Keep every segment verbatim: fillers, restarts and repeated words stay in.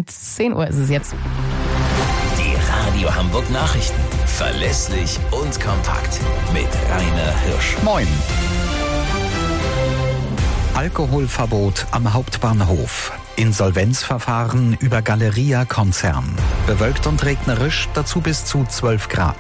Morgen, zehn Uhr ist es jetzt. Die Radio Hamburg Nachrichten. Verlässlich und kompakt. Mit Rainer Hirsch. Moin. Alkoholverbot am Hauptbahnhof. Insolvenzverfahren über Galeria-Konzern. Bewölkt und regnerisch, dazu bis zu zwölf Grad.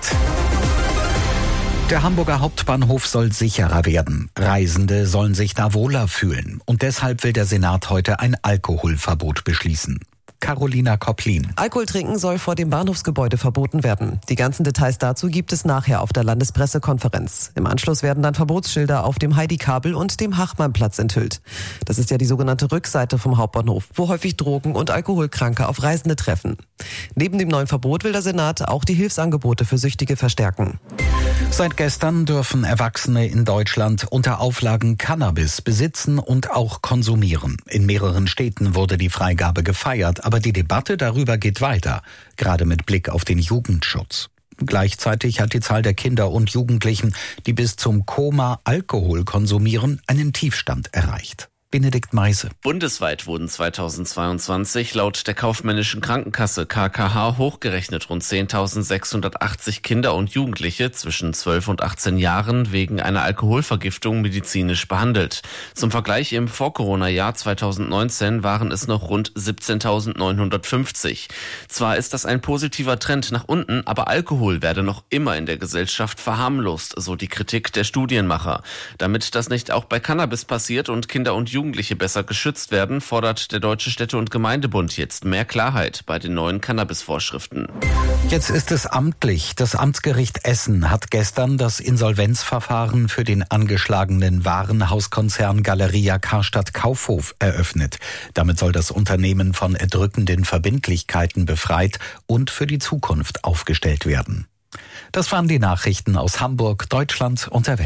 Der Hamburger Hauptbahnhof soll sicherer werden. Reisende sollen sich da wohler fühlen. Und deshalb will der Senat heute ein Alkoholverbot beschließen. Carolina Kopplin. Alkohol trinken soll vor dem Bahnhofsgebäude verboten werden. Die ganzen Details dazu gibt es nachher auf der Landespressekonferenz. Im Anschluss werden dann Verbotsschilder auf dem Heidi-Kabel und dem Hachmannplatz enthüllt. Das ist ja die sogenannte Rückseite vom Hauptbahnhof, wo häufig Drogen- und Alkoholkranke auf Reisende treffen. Neben dem neuen Verbot will der Senat auch die Hilfsangebote für Süchtige verstärken. Seit gestern dürfen Erwachsene in Deutschland unter Auflagen Cannabis besitzen und auch konsumieren. In mehreren Städten wurde die Freigabe gefeiert, aber die Debatte darüber geht weiter, gerade mit Blick auf den Jugendschutz. Gleichzeitig hat die Zahl der Kinder und Jugendlichen, die bis zum Koma Alkohol konsumieren, einen Tiefstand erreicht. Benedikt Meise. Bundesweit wurden zweitausendzweiundzwanzig laut der kaufmännischen Krankenkasse K K H hochgerechnet rund zehntausendsechshundertachtzig Kinder und Jugendliche zwischen zwölf und achtzehn Jahren wegen einer Alkoholvergiftung medizinisch behandelt. Zum Vergleich, im Vor-Corona-Jahr zweitausendneunzehn waren es noch rund siebzehntausendneunhundertfünfzig. Zwar ist das ein positiver Trend nach unten, aber Alkohol werde noch immer in der Gesellschaft verharmlost, so die Kritik der Studienmacher. Damit das nicht auch bei Cannabis passiert und Kinder und Jugendliche Jugendliche besser geschützt werden, fordert der Deutsche Städte- und Gemeindebund jetzt mehr Klarheit bei den neuen Cannabis-Vorschriften. Jetzt ist es amtlich. Das Amtsgericht Essen hat gestern das Insolvenzverfahren für den angeschlagenen Warenhauskonzern Galeria Karstadt Kaufhof eröffnet. Damit soll das Unternehmen von erdrückenden Verbindlichkeiten befreit und für die Zukunft aufgestellt werden. Das waren die Nachrichten aus Hamburg, Deutschland und der Welt.